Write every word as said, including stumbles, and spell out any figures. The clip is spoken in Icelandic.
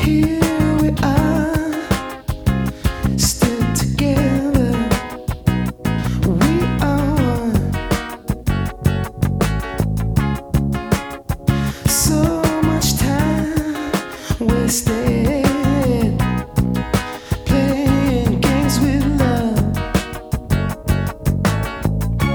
Here we are, still together. We are one. So much time wasted.